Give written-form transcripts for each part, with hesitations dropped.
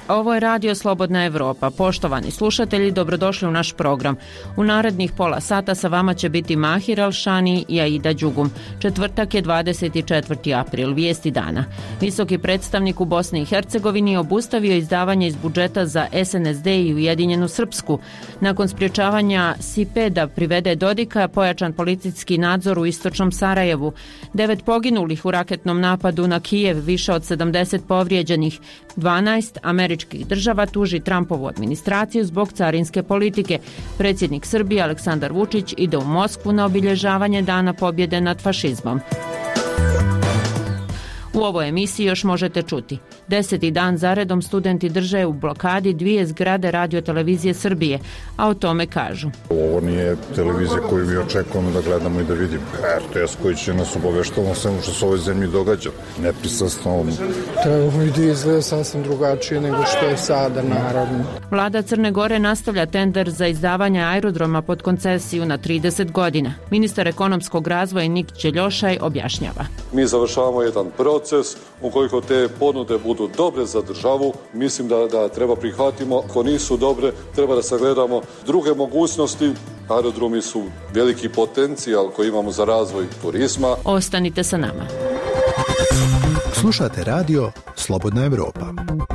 Ovo je Radio Slobodna Evropa. Poštovani slušatelji, dobrodošli u naš program. U narednih pola sata sa vama će biti Mahir Alšani i Aida Đugum. Četvrtak je 24. april, vijesti dana. Visoki predstavnik u Bosni i Hercegovini obustavio izdavanje iz budžeta za SNSD i Ujedinjenu Srpsku. Nakon sprječavanja SIPE da privede Dodika, pojačan policijski nadzor u istočnom Sarajevu. 9 poginulih u raketnom napadu na Kijev, više od 70 povrijeđenih. 12 američkih država tuži Trumpovu administraciju zbog carinske politike. Predsjednik Srbije Aleksandar Vučić ide u Moskvu na obilježavanje Dana pobjede nad fašizmom. U ovoj emisiji još možete čuti. 10. dan zaredom studenti drže u blokadi 2 zgrade Radio-televizije Srbije, a o tome kažu. Ovo nije televizija koju mi očekujemo da gledamo i da vidimo. RTS koji će nas obaveštavati o svemu što se u ovoj zemlji događa. Nepristrasno. Ovo ide izgleda sasvim drugačije nego što je sada, naravno. Vlada Crne Gore nastavlja tender za izdavanje aerodroma pod koncesiju na 30 godina. Ministar ekonomskog razvoja Nik Đeljošaj objašnjava. Mi završavamo jedan proces. Ukoliko te ponude budu dobre za državu, mislim da treba prihvatimo. Ako nisu dobre, treba da sagledamo druge mogućnosti. Aerodromi su veliki potencijal koji imamo za razvoj turizma. Ostanite sa nama. Slušate radio Slobodna Evropa.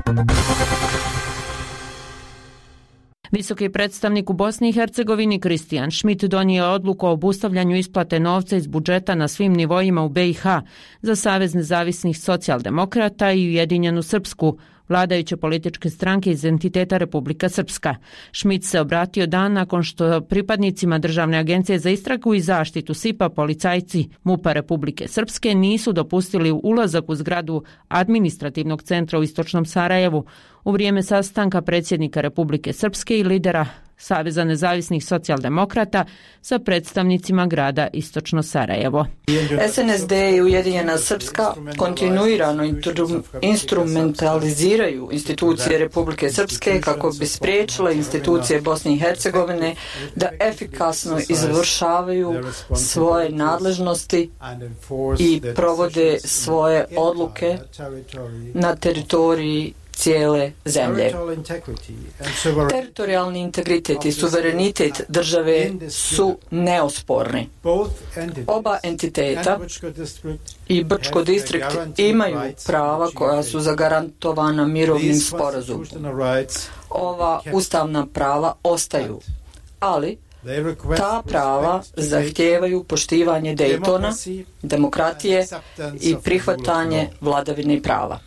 Visoki predstavnik u Bosni i Hercegovini Kristijan Šmit donio je odluku o obustavljanju isplate novca iz budžeta na svim nivoima u BiH za Savez nezavisnih socijaldemokrata i Ujedinjenu Srpsku, vladajuće političke stranke iz entiteta Republika Srpska. Šmit se obratio dan nakon što pripadnicima Državne agencije za istragu i zaštitu SIPA policajci MUP-a Republike Srpske nisu dopustili ulazak u zgradu administrativnog centra u istočnom Sarajevu u vrijeme sastanka predsjednika Republike Srpske i lidera Saveza nezavisnih socijaldemokrata sa predstavnicima grada Istočno Sarajevo. SNSD i Ujedinjena Srpska kontinuirano instrumentaliziraju institucije Republike Srpske kako bi spriječile institucije Bosne i Hercegovine da efikasno izvršavaju svoje nadležnosti i provode svoje odluke na teritoriji cijele zemlje. Teritorijalni integritet i suverenitet države su neosporni. Oba entiteta i Brčko distrikt imaju prava koja su zagarantovana mirovnim sporazumom. Ova ustavna prava ostaju, ali ta prava zahtijevaju poštivanje Daytona, demokratije i prihvatanje vladavine prava.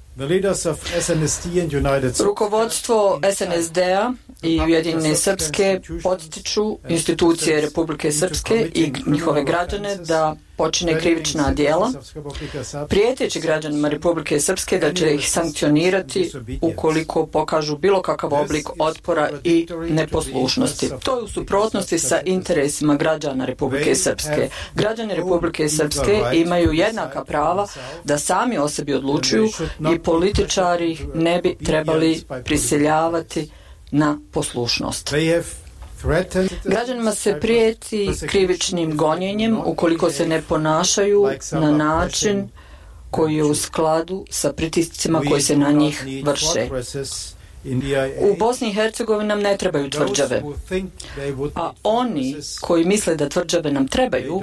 Rukovodstvo SNSD-a i Ujedinjene Srpske potiču institucije Republike Srpske i njihove građane da počine krivična djela, prijeteći građanima Republike Srpske da će ih sankcionirati ukoliko pokažu bilo kakav oblik otpora i neposlušnosti. To je u suprotnosti sa interesima građana Republike Srpske. Građani Republike Srpske imaju jednaka prava da sami o sebi odlučuju i političari ne bi trebali prisiljavati na poslušnost. Građanima se prijeti krivičnim gonjenjem ukoliko se ne ponašaju na način koji je u skladu sa pritiscima koji se na njih vrše. U Bosni i Hercegovini nam ne trebaju tvrđave, a oni koji misle da tvrđave nam trebaju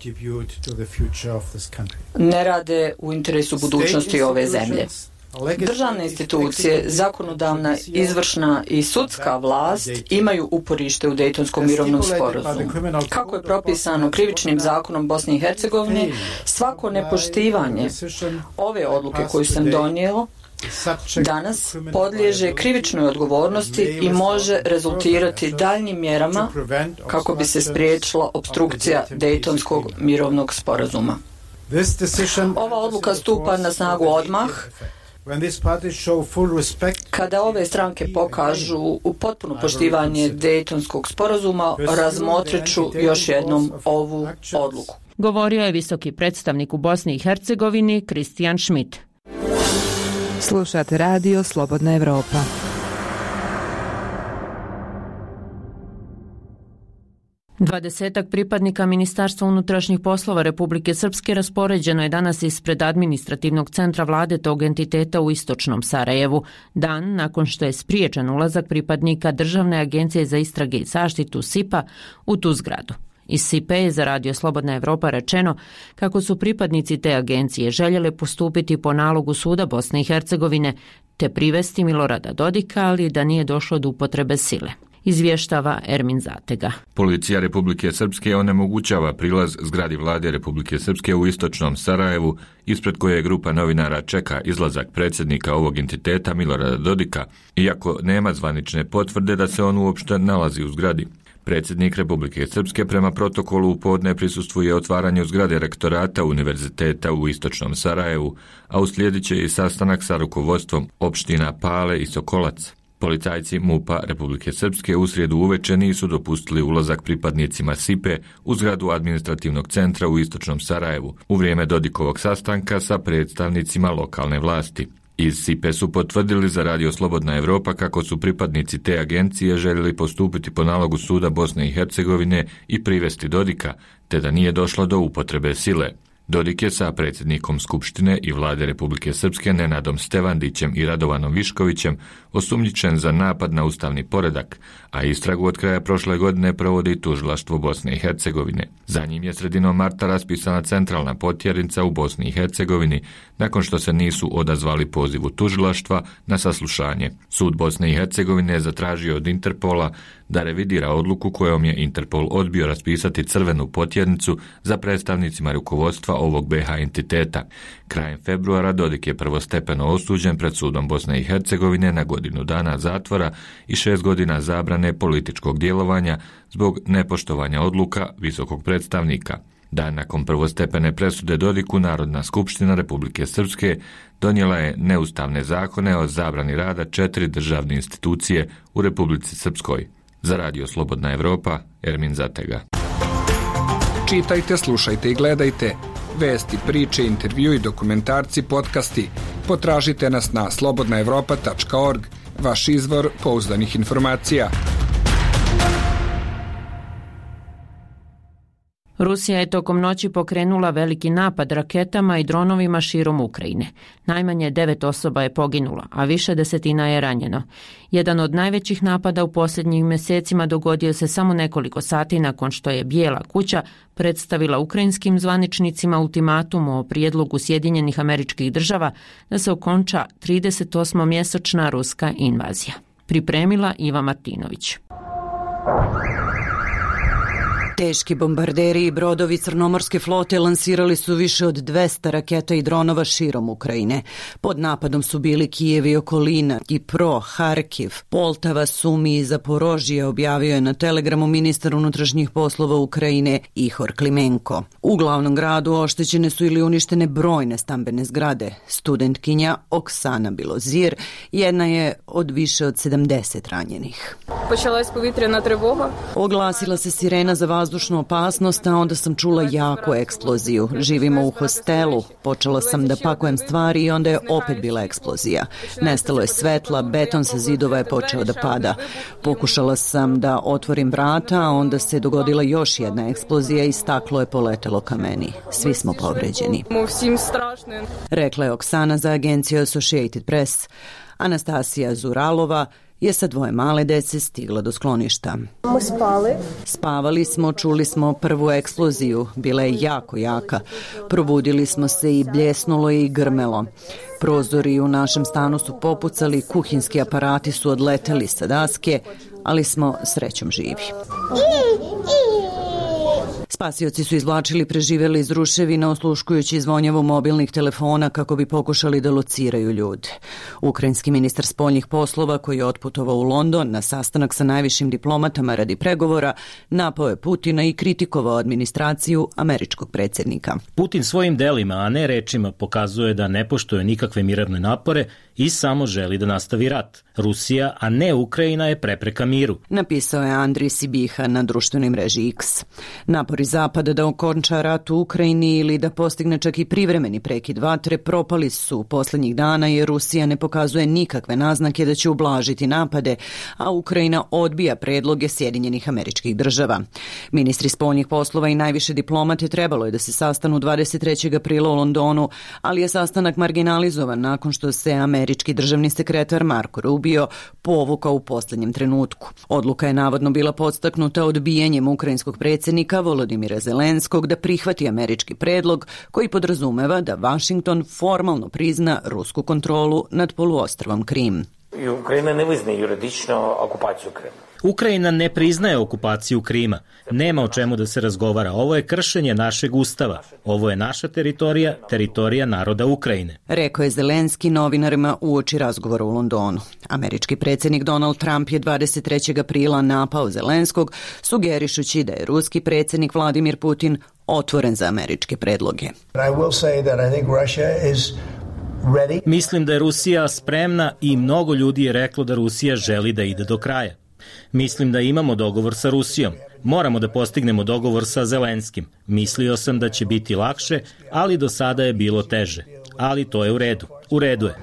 ne rade u interesu budućnosti ove zemlje. Državne institucije, zakonodavna, izvršna i sudska vlast imaju uporište u Dejtonskom mirovnom sporazumu. Kako je propisano krivičnim zakonom Bosne i Hercegovine, svako nepoštivanje ove odluke koju sam donio danas podliježe krivičnoj odgovornosti i može rezultirati daljnjim mjerama kako bi se spriječila opstrukcija Dejtonskog mirovnog sporazuma. Ova odluka stupa na snagu odmah kada ove stranke pokažu u potpuno poštivanje Dejtonskog sporazuma, razmotrit ću još jednom ovu odluku. Govorio je visoki predstavnik u Bosni i Hercegovini Kristijan Šmit. Slušate radio Slobodna Evropa. 20 pripadnika Ministarstva unutrašnjih poslova Republike Srpske raspoređeno je danas ispred administrativnog centra vlade tog entiteta u istočnom Sarajevu, dan nakon što je spriječen ulazak pripadnika Državne agencije za istrage i zaštitu SIP-a u tu zgradu. Iz SIP-a je za Radio Slobodna Evropa rečeno kako su pripadnici te agencije željeli postupiti po nalogu suda Bosne i Hercegovine te privesti Milorada Dodika, ali da nije došlo do upotrebe sile. Izvještava Ermin Zatega. Policija Republike Srpske onemogućava prilaz zgradi vlade Republike Srpske u istočnom Sarajevu, ispred koje grupa novinara čeka izlazak predsjednika ovog entiteta Milorada Dodika, iako nema zvanične potvrde da se on uopšte nalazi u zgradi. Predsjednik Republike Srpske prema protokolu u podne prisustvuje otvaranju zgrade rektorata univerziteta u istočnom Sarajevu, a uslijedit će i sastanak sa rukovodstvom opština Pale i Sokolac. Policajci MUP-a Republike Srpske u srijedu uveče nisu dopustili ulazak pripadnicima SIP-e u zgradu administrativnog centra u istočnom Sarajevu u vrijeme Dodikovog sastanka sa predstavnicima lokalne vlasti. Iz SIP-e su potvrdili za Radio Slobodna Evropa kako su pripadnici te agencije željeli postupiti po nalogu suda Bosne i Hercegovine i privesti Dodika, te da nije došlo do upotrebe sile. Dodik je sa predsjednikom Skupštine i vlade Republike Srpske Nenadom Stevandićem i Radovanom Viškovićem osumnjičen za napad na ustavni poredak, a istragu od kraja prošle godine provodi tužilaštvo Bosne i Hercegovine. Za njim je sredinom marta raspisana centralna potjernica u Bosni i Hercegovini, nakon što se nisu odazvali pozivu tužilaštva na saslušanje. Sud Bosne i Hercegovine je zatražio od Interpola da revidira odluku kojom je Interpol odbio raspisati crvenu potjernicu za predstavnicima rukovodstva ovog BiH entiteta. Krajem februara Dodik je prvostepeno osuđen pred sudom Bosne i Hercegovine na godinu dana zatvora i 6 godina zabrane političkog djelovanja zbog nepoštovanja odluka visokog predstavnika. Dan nakon prvostepene presude Dodiku, Narodna skupština Republike Srpske donijela je neustavne zakone o zabrani rada 4 državne institucije u Republici Srpskoj. Za Radio Slobodna Evropa, Ermin Zatega. Čitajte, slušajte i gledajte vesti, priče, intervjui, dokumentarci, podcasti. Potražite nas na slobodnaevropa.org, vaš izvor pouzdanih informacija. Rusija je tokom noći pokrenula veliki napad raketama i dronovima širom Ukrajine. Najmanje 9 osoba je poginulo, a više desetina je ranjeno. Jedan od najvećih napada u posljednjim mjesecima dogodio se samo nekoliko sati nakon što je Bijela kuća predstavila ukrajinskim zvaničnicima ultimatum o prijedlogu Sjedinjenih Američkih Država da se okonča 38-mjesečna ruska invazija. Pripremila Iva Martinović. Teški bombarderi i brodovi Crnomorske flote lansirali su više od 200 raketa i dronova širom Ukrajine. Pod napadom su bili Kijev i okolina, Dnipro, Harkiv, Poltava, Sumi i Zaporožje, objavio je na Telegramu ministar unutrašnjih poslova Ukrajine Ihor Klimenko. U glavnom gradu oštećene su ili uništene brojne stambene zgrade. Studentkinja Oksana Bilozir jedna je od više od 70 ranjenih. Počalась povjetrena trevoga. Oglasila se sirena za vazdušnu opasnost, a onda sam čula jaku eksploziju. Živimo u hostelu. Počela sam da pakujem stvari i onda je opet bila eksplozija. Nestalo je svetla, beton sa zidova je počeo da pada. Pokušala sam da otvorim vrata, a onda se dogodila još jedna eksplozija i staklo je poletelo ka meni. Svi smo povređeni. Rekla je Oksana za agenciju Associated Press. Anastasija Zuralova je sa 2 male dece stigla do skloništa. Spavali smo, čuli smo prvu eksploziju, bila je jako jaka. Probudili smo se i bljesnulo i grmelo. Prozori u našem stanu su popucali, kuhinski aparati su odleteli sa daske, ali smo srećom živi. Spasioci su izvlačili preživjeli iz ruševina osluškujući zvonjavu mobilnih telefona kako bi pokušali da lociraju ljude. Ukrajinski ministar spoljnih poslova koji je otputovao u London na sastanak sa najvišim diplomatama radi pregovora napao je Putina i kritikovao administraciju američkog predsjednika. Putin svojim delima, a ne rečima, pokazuje da ne poštuje nikakve mirovne napore i samo želi da nastavi rat. Rusija, a ne Ukrajina, je prepreka miru. Napisao je Andrij Sibiha na društvenoj mreži X. Napori Zapada da okonča rat u Ukrajini ili da postigne čak i privremeni prekid vatre propali su poslednjih dana jer Rusija ne pokazuje nikakve naznake da će ublažiti napade, a Ukrajina odbija predloge Sjedinjenih Američkih Država. Ministri spoljnih poslova i najviše diplomate trebalo je da se sastanu 23. aprila u Londonu, ali je sastanak marginalizovan nakon što se američki državni sekretar Marco Rubio povukao u poslednjem trenutku. Odluka je navodno bila podstaknuta odbijanjem ukrajinskog predsjednika Volodimira Zelenskog da prihvati američki predlog koji podrazumeva da Washington formalno prizna rusku kontrolu nad poluostrvom Krim. Ukrajina ne priznaje juridično okupaciju Krima. Ukrajina ne priznaje okupaciju Krima. Nema o čemu da se razgovara. Ovo je kršenje našeg ustava. Ovo je naša teritorija, teritorija naroda Ukrajine. Rekao je Zelenski novinarima uoči razgovora u Londonu. Američki predsjednik Donald Trump je 23. aprila napao Zelenskog, sugerišući da je ruski predsjednik Vladimir Putin otvoren za američke predloge. Mislim da je Rusija spremna i mnogo ljudi je reklo da Rusija želi da ide do kraja. Mislim da imamo dogovor sa Rusijom. Moramo da postignemo dogovor sa Zelenskim. Mislio sam da će biti lakše, ali do sada je bilo teže. Ali to je u redu. U redu je.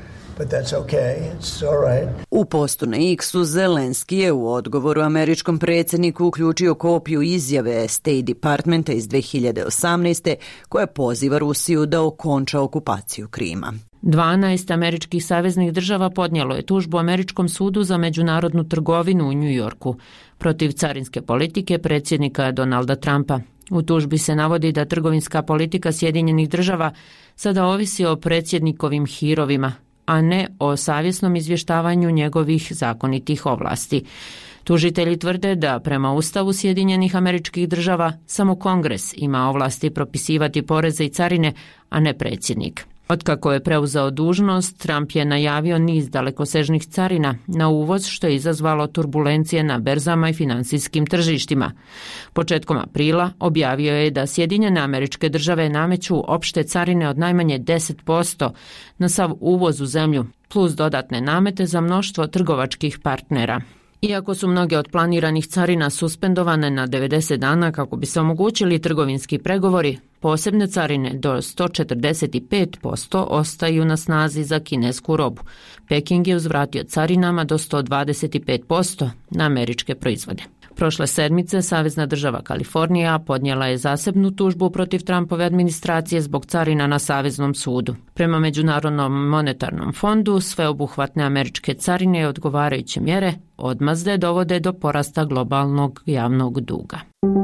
U postu na X-u Zelenski je u odgovoru američkom predsjedniku uključio kopiju izjave State Departmenta iz 2018. koja poziva Rusiju da okonča okupaciju Krima. 12 američkih saveznih država podnijelo je tužbu Američkom sudu za međunarodnu trgovinu u New Yorku protiv carinske politike predsjednika Donalda Trumpa. U tužbi se navodi da trgovinska politika Sjedinjenih država sada ovisi o predsjednikovim hirovima, a ne o savjesnom izvještavanju njegovih zakonitih ovlasti. Tužitelji tvrde da prema Ustavu Sjedinjenih Američkih Država samo Kongres ima ovlasti propisivati poreze i carine, a ne predsjednik. Otkako je preuzeo dužnost, Trump je najavio niz dalekosežnih carina na uvoz, što je izazvalo turbulencije na berzama i finansijskim tržištima. Početkom aprila objavio je da Sjedinjene Američke Države nameću opšte carine od najmanje 10% na sav uvoz u zemlju, plus dodatne namete za mnoštvo trgovačkih partnera. Iako su mnoge od planiranih carina suspendovane na 90 dana kako bi se omogućili trgovinski pregovori, posebne carine do 145% ostaju na snazi za kinesku robu. Peking je uzvratio carinama do 125% na američke proizvode. Prošle sedmice Savezna država Kalifornija podnijela je zasebnu tužbu protiv Trumpove administracije zbog carina na Saveznom sudu. Prema Međunarodnom monetarnom fondu, sveobuhvatne američke carine i odgovarajuće mjere odmazde dovode do porasta globalnog javnog duga.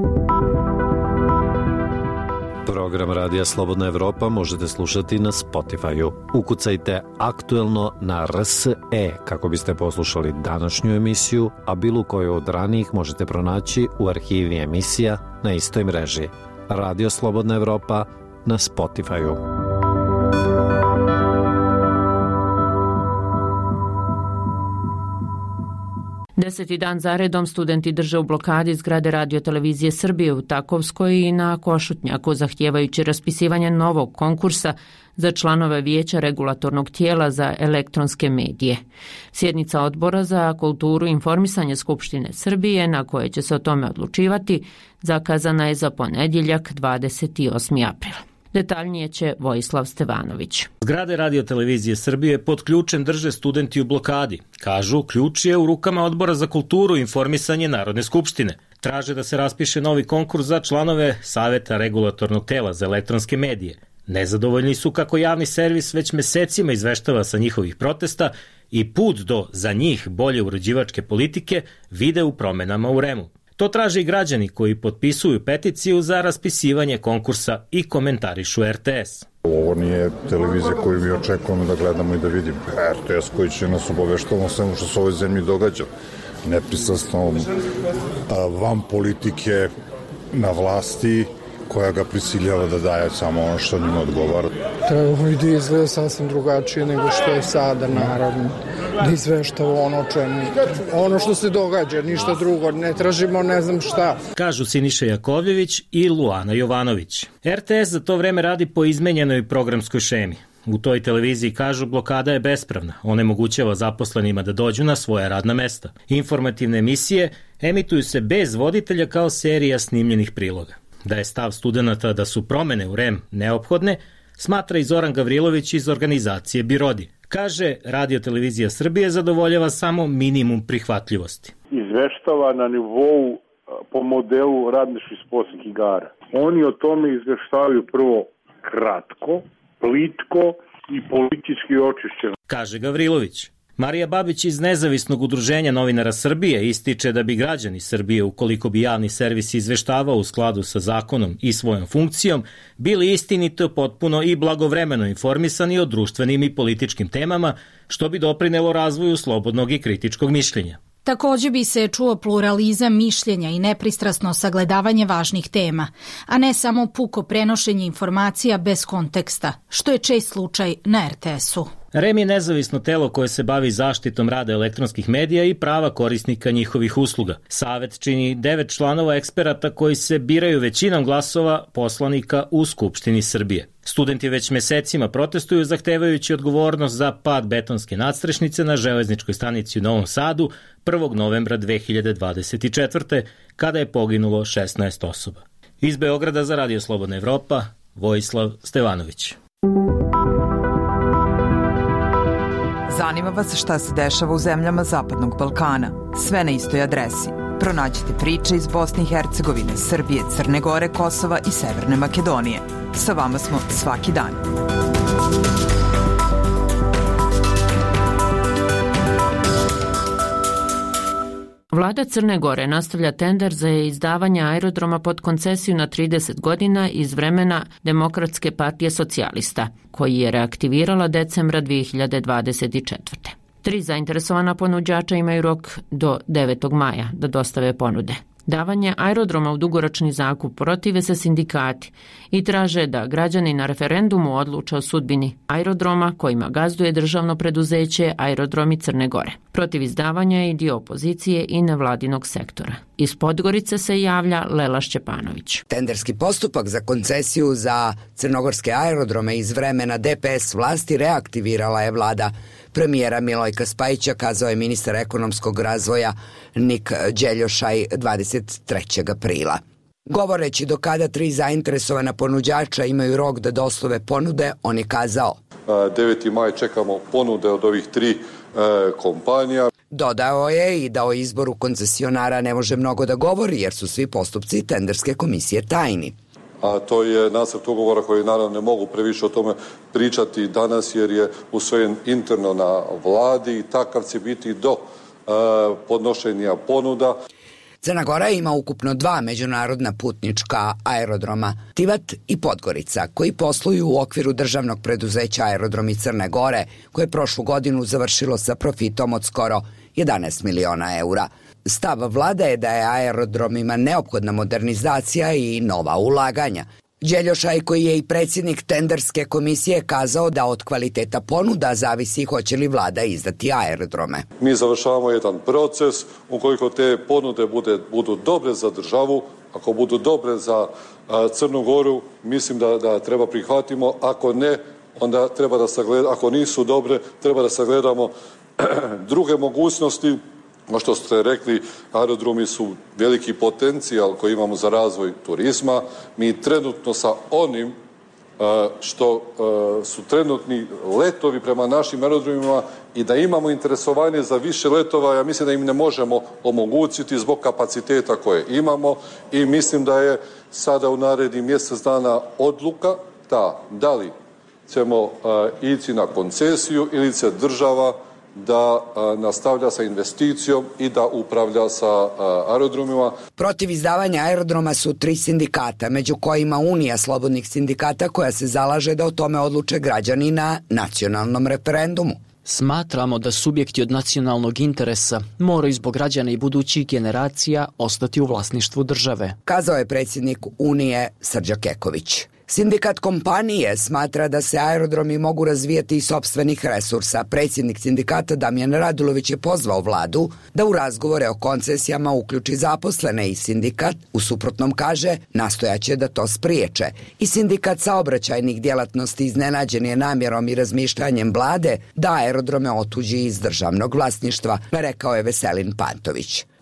Program Radija Slobodna Evropa možete slušati na Spotify-u. Ukucajte aktuelno na RSE kako biste poslušali današnju emisiju, a bilo koju od ranijih možete pronaći u arhivi emisija na istoj mreži. Radio Slobodna Evropa na Spotify-u. 10. dan zaredom studenti drže u blokadi zgrade Radio-televizije Srbije u Takovskoj i na Košutnjaku, zahtijevajući raspisivanje novog konkursa za članove Vijeća regulatornog tijela za elektronske medije. Sjednica Odbora za kulturu i informisanje Skupštine Srbije, na koje će se o tome odlučivati, zakazana je za ponedjeljak 28. april. Detaljnije će Vojislav Stevanović. Zgrade Radio-televizije Srbije pod ključem drže studenti u blokadi. Kažu, ključ je u rukama Odbora za kulturu i informisanje Narodne skupštine. Traže da se raspiše novi konkurs za članove Saveta regulatornog tela za elektronske medije. Nezadovoljni su kako javni servis već mesecima izveštava sa njihovih protesta i put do, za njih, bolje uređivačke politike vide u promenama u REM-u. To traže i građani koji potpisuju peticiju za raspisivanje konkursa i komentarišu RTS. Ovo nije televizija koju mi očekujemo da gledamo i da vidimo. RTS koji će nas obaveštavati o svemu što se u ovoj zemlji događa. Nepristrasno van politike na vlasti koja ga prisiljava da daje samo ono što njima odgovara. Trebamo i da izgleda sasvim drugačije nego što je sada, naravno. Da izveštava ono što se događa, ništa drugo, ne tražimo ne znam šta. Kažu Siniša Jakovljević i Luana Jovanović. RTS za to vreme radi po izmenjenoj programskoj šemi. U toj televiziji kažu blokada je bespravna, onemogućava zaposlenima da dođu na svoja radna mesta. Informativne emisije emituju se bez voditelja kao serija snimljenih priloga. Da je stav studenata da su promene u REM neophodne, smatra i Zoran Gavrilović iz organizacije Birodi. Kaže, Radio televizija Srbije zadovoljava samo minimum prihvatljivosti. Izveštava na nivou po modelu radničkih sportskih igara. Oni o tome izveštavaju prvo kratko, plitko i politički očišćeno. Kaže Gavrilović. Marija Babić iz Nezavisnog udruženja novinara Srbije ističe da bi građani Srbije, ukoliko bi javni servis izveštavao u skladu sa zakonom i svojom funkcijom, bili istinito, potpuno i blagovremeno informisani o društvenim i političkim temama, što bi doprinelo razvoju slobodnog i kritičkog mišljenja. Takođe bi se čuo pluralizam mišljenja i nepristrasno sagledavanje važnih tema, a ne samo puko prenošenje informacija bez konteksta, što je čest slučaj na RTS-u. REM je nezavisno telo koje se bavi zaštitom rada elektronskih medija i prava korisnika njihovih usluga. Savet čini 9 članova eksperata koji se biraju većinom glasova poslanika u Skupštini Srbije. Studenti već mesecima protestuju zahtevajući odgovornost za pad betonske nadstrešnice na železničkoj stanici u Novom Sadu 1. novembra 2024. kada je poginulo 16 osoba. Iz Beograda za Radio Slobodna Evropa, Vojislav Stevanović. Zanima vas šta se dešava u zemljama Zapadnog Balkana? Sve na istoj adresi. Pronađite priče iz Bosne i Hercegovine, Srbije, Crne Gore, Kosova i Severne Makedonije. Sa vama smo svaki dan. Vlada Crne Gore nastavlja tender za izdavanje aerodroma pod koncesiju na 30 godina iz vremena Demokratske partije socijalista, koji je reaktivirala decembra 2024. 3 zainteresovana ponuđača imaju rok do 9. maja da dostave ponude. Davanje aerodroma u dugoročni zakup protive se sindikati i traže da građani na referendumu odluče o sudbini aerodroma kojima gazduje državno preduzeće Aerodromi Crne Gore. Protiv izdavanja je i dio opozicije i nevladinog sektora. Iz Podgorice se javlja Lela Šćepanović. Tenderski postupak za koncesiju za crnogorske aerodrome iz vremena DPS vlasti reaktivirala je vlada premijera Milojka Spajića, kazao je ministar ekonomskog razvoja Nik Đeljošaj 23. aprila. Govoreći do kada 3 zainteresovana ponuđača imaju rok da dostave ponude, on je kazao: 9. maj čekamo ponude od ovih 3 kompanija. Dodao je i da o izboru koncesionara ne može mnogo da govori jer su svi postupci tenderske komisije tajni. A to je nacrt ugovora koji naravno ne mogu previše o tome pričati danas jer je usvojen interno na vladi i takav će biti do podnošenja ponuda. Crna Gora ima ukupno 2 međunarodna putnička aerodroma, Tivat i Podgorica, koji posluju u okviru državnog preduzeća Aerodromi Crne Gore, koje je prošlu godinu završilo sa profitom od skoro 11 miliona eura. Stav vlada je da je aerodromima neophodna modernizacija i nova ulaganja. Đeljošaj, koji je i predsjednik tenderske komisije, kazao da od kvaliteta ponuda zavisi hoće li vlada izdati aerodrome. Mi završavamo jedan proces, ukoliko te ponude budu dobre za državu, ako budu dobre za Crnu Goru, mislim da treba prihvatimo, ako ne, onda treba da sagledamo, ako nisu dobre, treba da sagledamo druge mogućnosti. Što ste rekli, aerodromi su veliki potencijal koji imamo za razvoj turizma. Mi trenutno sa onim što su trenutni letovi prema našim aerodromima i da imamo interesovanje za više letova, ja mislim da im ne možemo omogućiti zbog kapaciteta koje imamo i mislim da je sada u narednih mjesec dana odluka da li ćemo ići na koncesiju ili će država da nastavlja sa investicijom i da upravlja sa aerodromima. Protiv izdavanja aerodroma su 3 sindikata, među kojima Unija slobodnih sindikata koja se zalaže da o tome odluče građani na nacionalnom referendumu. Smatramo da subjekti od nacionalnog interesa moraju zbog građana i budućih generacija ostati u vlasništvu države, kazao je predsjednik Unije Srđa Keković. Sindikat kompanije smatra da se aerodromi mogu razvijati iz sopstvenih resursa. Predsjednik sindikata Damjan Radulović je pozvao vladu da u razgovore o koncesijama uključi zaposlene i sindikat, u suprotnom kaže, nastojaće da to spriječe. I sindikat saobraćajnih djelatnosti iznenađen je namjerom i razmišljanjem vlade da aerodrome otuđi iz državnog vlasništva, rekao je Veselin Pantović.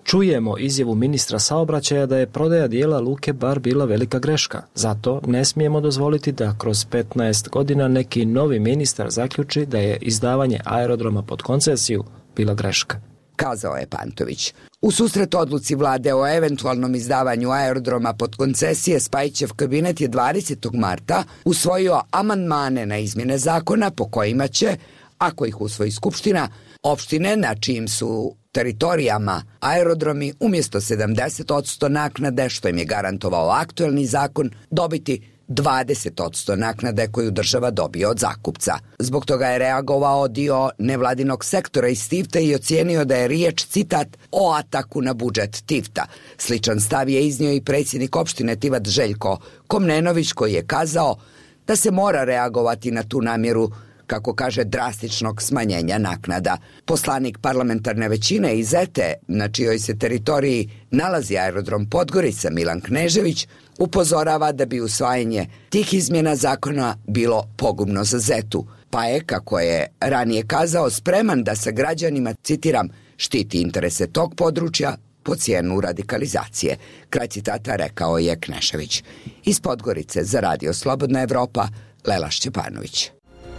čujemo izjavu ministra saobraćaja da je prodaja dijela Luke Bar bila velika greška. Zato ne smijemo dozvoliti da kroz 15 godina neki novi ministar zaključi da je izdavanje aerodroma pod koncesiju bila greška, kazao je Pantović. U susret odluci vlade o eventualnom izdavanju aerodroma pod koncesije, Spajićev kabinet je 20. marta usvojio amandmane na izmjene zakona po kojima će, ako ih usvoji Skupština, opštine na čijim su teritorijama aerodromi umjesto 70% naknade, što im je garantovao aktuelni zakon, dobiti 20% naknade koju država dobije od zakupca. Zbog toga je reagovao dio nevladinog sektora iz Tivta i ocijenio da je riječ, citat, o ataku na budžet Tivta. Sličan stav je iznio i predsjednik opštine Tivat Željko Komnenović, koji je kazao da se mora reagovati na tu namjeru, kako kaže, drastičnog smanjenja naknada. Poslanik parlamentarne većine iz ETE, na čijoj se teritoriji nalazi aerodrom Podgorica, Milan Knežević, upozorava da bi usvajanje tih izmjena zakona bilo pogubno za Zetu, pa je, kako je ranije kazao, spreman da sa građanima, citiram, štiti interese tog područja po cijenu radikalizacije. Kraj citata rekao je Knešević. Iz Podgorice za Radio Slobodna Evropa, Lela Šćepanović.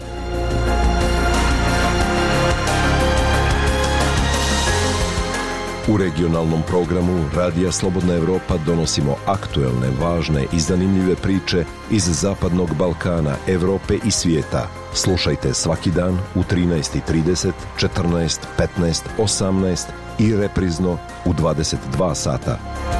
U regionalnom programu Radija Slobodna Evropa donosimo aktuelne, važne i zanimljive priče iz Zapadnog Balkana, Evrope i svijeta. Slušajte svaki dan u 13:30, 14, 15, 18 i reprizno u 22 sata.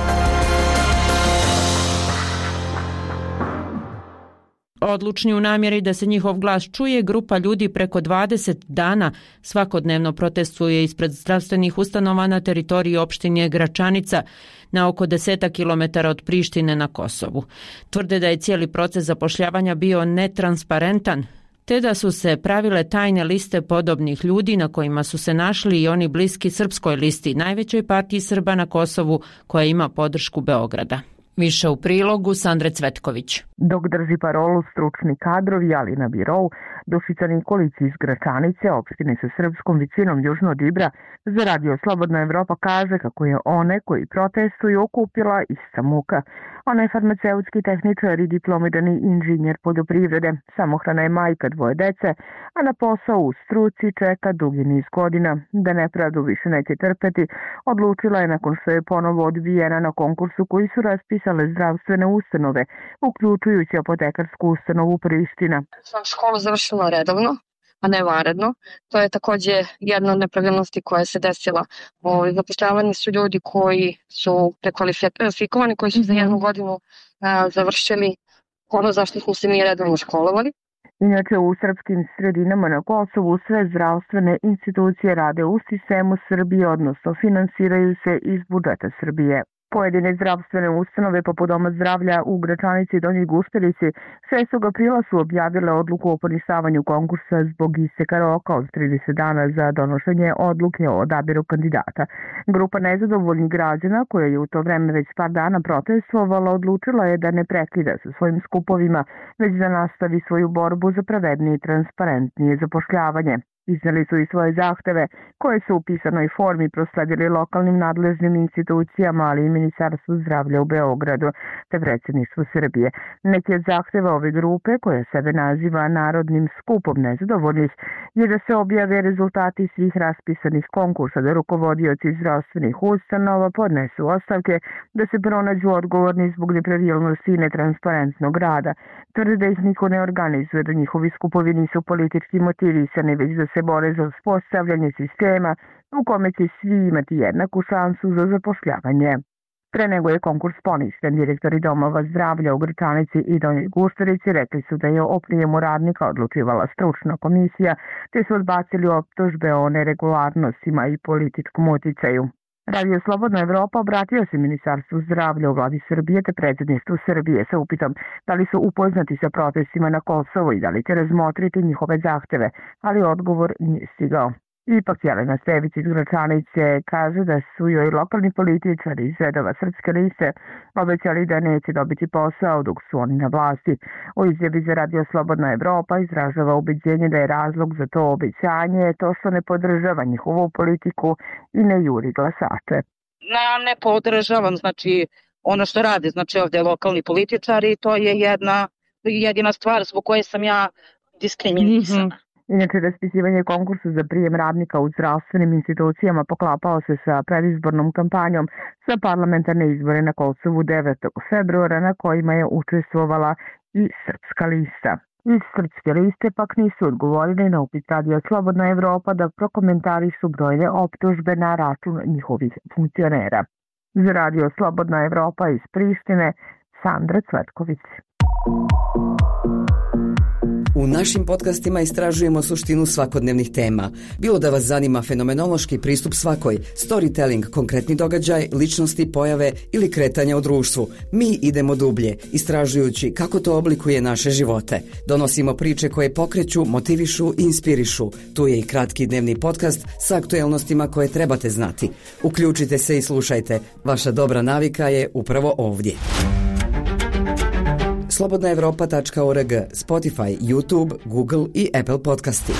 Odlučni u namjeri da se njihov glas čuje, grupa ljudi preko 20 dana svakodnevno protestuje ispred zdravstvenih ustanova na teritoriji opštine Gračanica na oko 10 km od Prištine na Kosovu. Tvrde da je cijeli proces zapošljavanja bio netransparentan, te da su se pravile tajne liste podobnih ljudi na kojima su se našli i oni bliski srpskoj listi, najvećoj partiji Srba na Kosovu koja ima podršku Beograda. Više u prilogu Sandre Cvetković. Dok drži parolu stručni kadrovi, ali na birou, Dušica Nikolić iz Gračanice, opštine sa srpskom većinom južno od Ibra, za Radio Slobodna Evropa kaže kako je one koji protestuju okupila ista muka. Ona je farmaceutski tehničar i diplomirani inženjer poljoprivrede, samohrana je majka dvoje dece, a na posao u struci čeka dugi niz godina. Da nepravdu više neće trpeti, odlučila je nakon što je ponovo odbijena na konkursu koji su raspisale zdravstvene ustanove, uključujući apotekarsku ustanovu Priština. Sam školu završila redovno, a ne vanredno. To je također jedna od nepravilnosti koja se desila. Zapošljavani su ljudi koji su prekvalifikovani, koji su za jednu godinu završili ono zašto smo se mi redovno školovali. Inače, u srpskim sredinama na Kosovu sve zdravstvene institucije rade u sistemu Srbije, odnosno finansiraju se iz budžeta Srbije. Pojedine zdravstvene ustanove poput Doma zdravlja u Gračanici i Donjoj Guštarici 6. aprila su objavile odluku o poništavanju konkursa zbog isteka roka od 30 dana za donošenje odluke o odabiru kandidata. Grupa nezadovoljnih građana, koja je u to vreme već par dana protestovala, odlučila je da ne prekida sa svojim skupovima, već da nastavi svoju borbu za pravednije i transparentnije zapošljavanje. Izneli su i svoje zahteve koje su u pisanoj formi prosledili lokalnim nadležnim institucijama, ali i Ministarstvu zdravlja u Beogradu te predsjedništvu Srbije. Neki od zahteva ove grupe, koja sebe naziva Narodnim skupom nezadovoljnih, je da se objave rezultati svih raspisanih konkursa, da rukovodioci zdravstvenih ustanova podnesu ostavke, da se pronađu odgovorni zbog nepravilnosti i netransparentnog rada. Tvrde da ih niko ne organizuje, da njihovi skupovi nisu politički motivisani, već da se bore za uspostavljanje sistema u kome će svi imati jednaku šansu za zapošljavanje. Pre nego je konkurs poništen, direktori domova zdravlja u Gračanici i Donjoj Guštarici rekli su da je o prijemu radnika odlučivala stručna komisija, te su odbacili optužbe o neregularnostima i političkom uticaju. Radio Slobodna Evropa obratio se Ministarstvu zdravlja u vladi Srbije te predsjedništvu Srbije sa upitom da li su upoznati sa protestima na Kosovu i da li će razmotriti njihove zahteve, ali odgovor nije stigao. Ipak Jelena Stević iz Gračanice kaže da su joj lokalni političari iz redova Srpske liste obećali da neće dobiti posao dok su oni na vlasti. U izjavi za Radio Slobodna Evropa izražava ubeđenje da je razlog za to obećanje to što ne podržava njihovu politiku i ne juri glasače. Ne podržavam, znači, ono što rade, znači ovdje lokalni političari, to je jedina stvar zbog koje sam ja diskriminisana. Inače, raspisivanje konkursa za prijem radnika u zdravstvenim institucijama poklapao se sa predizbornom kampanjom za parlamentarne izbore na Kosovu 9. februara, na kojima je učestvovala i Srpska lista. Iz Srpske liste pak nisu odgovorili na upit Radio Slobodna Evropa da prokomentarišu brojne optužbe na račun njihovih funkcionera. Za Radio Slobodna Evropa iz Prištine, Sandra Cvetković. U našim podcastima istražujemo suštinu svakodnevnih tema. Bilo da vas zanima fenomenološki pristup svakoj, storytelling, konkretni događaj, ličnosti, pojave ili kretanja u društvu. Mi idemo dublje, istražujući kako to oblikuje naše živote. Donosimo priče koje pokreću, motivišu i inspirišu. Tu je i kratki dnevni podcast sa aktuelnostima koje trebate znati. Uključite se i slušajte. Vaša dobra navika je upravo ovdje. slobodnaevropa.org, Spotify, YouTube, Google i Apple podcasti.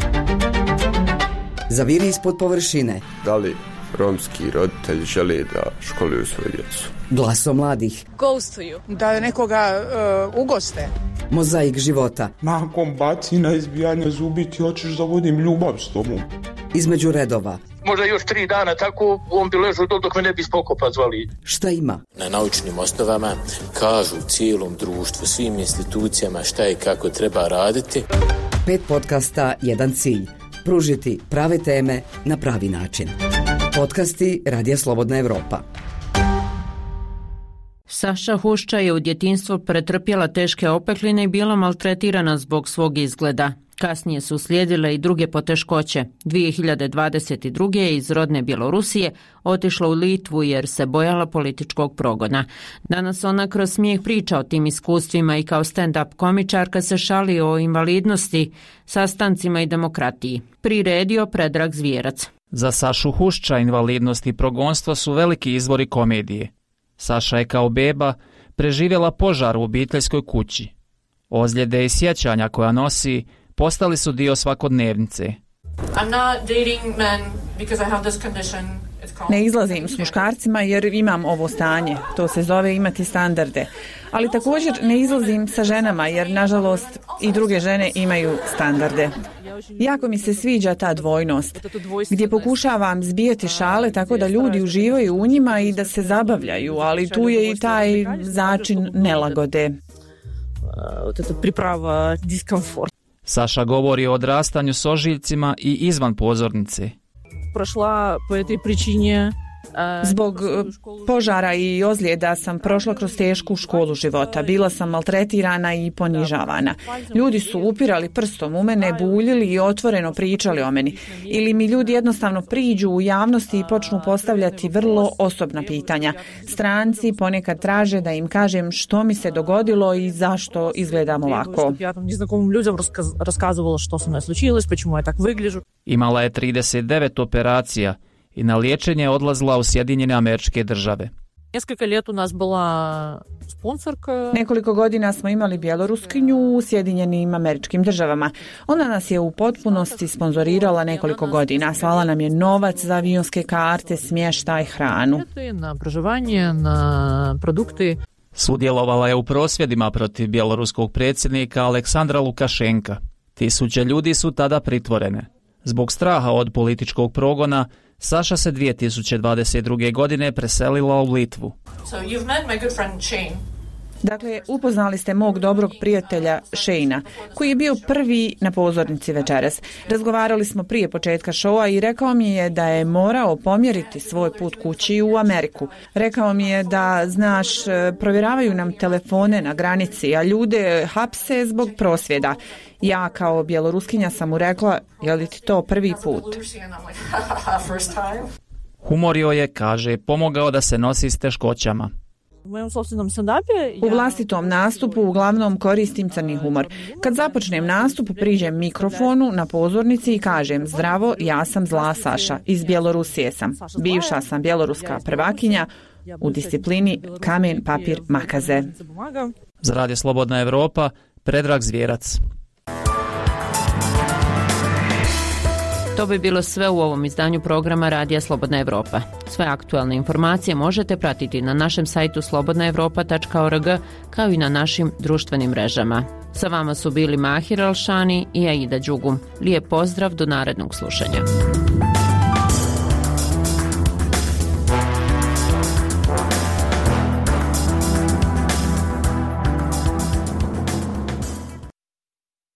Zaviri ispod površine. Da li romski roditelji žele da školuju svoju djecu? Glaso mladih. Ghostuju. Da nekoga ugoste. Mozaik života. Nakon bacina, izbijanja zubi ti hoćeš da vodim ljubav s tobom. Između redova. Možda još 3 dana tako on bi ležao dok me ne bi spokopa zvali. Šta ima? Na naučnim osnovama kažu cijelom društvu, svim institucijama šta i kako treba raditi. 5 podcasta, jedan cilj. Pružiti prave teme na pravi način. Podcasti Radija Slobodna Evropa. Saša Hušča je u djetinjstvu pretrpjela teške opekline i bila maltretirana zbog svog izgleda. Kasnije su slijedile i druge poteškoće. 2022. je iz rodne Bjelorusije otišla u Litvu jer se bojala političkog progona. Danas ona kroz smijeh priča o tim iskustvima i kao stand-up komičarka se šali o invalidnosti, sastancima i demokratiji. Priredio Predrag Zvijerac. Za Sašu Hušča invalidnost i progonstvo su veliki izvori komedije. Saša je kao beba preživjela požar u obiteljskoj kući. Ozljede i sjećanja koja nosi postali su dio svakodnevnice. Ne izlazim s muškarcima jer imam ovo stanje, to se zove imati standarde. Ali također ne izlazim sa ženama jer nažalost i druge žene imaju standarde. Jako mi se sviđa ta dvojnost, gdje pokušavam zbijati šale tako da ljudi uživaju u njima i da se zabavljaju, ali tu je i taj začin nelagode. Priprava diskomfort. Saša govori o odrastanju s ožiljcima i izvan pozornice. Prošla po etoj pričini. Zbog požara i ozljeda sam prošla kroz tešku školu života. Bila sam maltretirana i ponižavana. Ljudi su upirali prstom u mene, buljili i otvoreno pričali o meni. Ili mi ljudi jednostavno priđu u javnosti i počnu postavljati vrlo osobna pitanja. Stranci ponekad traže da im kažem što mi se dogodilo i zašto izgledam ovako. Imala je 39 operacija i na liječenje odlazila u Sjedinjene Američke Države. Nekoliko godina smo imali Bjeloruskinju u Sjedinjenim Američkim Državama. Ona nas je u potpunosti sponzorirala nekoliko godina. Slala nam je novac za avionske karte, smještaj, hranu. Na proživanje, na produkte. Sudjelovala je u prosvjedima protiv bjeloruskog predsjednika Aleksandra Lukašenka. Tisuće ljudi su tada pritvorene. Zbog straha od političkog progona, Saša se 2022. godine preselila u Litvu. Dakle, upoznali ste mog dobrog prijatelja Shayna, koji je bio prvi na pozornici večeras. Razgovarali smo prije početka šoua i rekao mi je da je morao pomjeriti svoj put kući u Ameriku. Rekao mi je da, znaš, provjeravaju nam telefone na granici, a ljude hapse zbog prosvjeda. Ja kao bjeloruskinja sam mu rekla, je li ti to prvi put? Humor joj je, kaže, pomogao da se nosi s teškoćama. U vlastitom nastupu uglavnom koristim crni humor. Kad započnem nastup, priđem mikrofonu na pozornici i kažem: zdravo, ja sam Zla Saša, iz Bjelorusije sam. Bivša sam bjeloruska prvakinja u disciplini kamen, papir, makaze. Za Radio Slobodna Evropa, Predrag Zvijerac. To bi bilo sve u ovom izdanju programa Radija Slobodna Evropa. Sve aktualne informacije možete pratiti na našem sajtu slobodnaevropa.org kao i na našim društvenim mrežama. Sa vama su bili Mahir Alšani i Aida Đugum. Lijep pozdrav do narednog slušanja.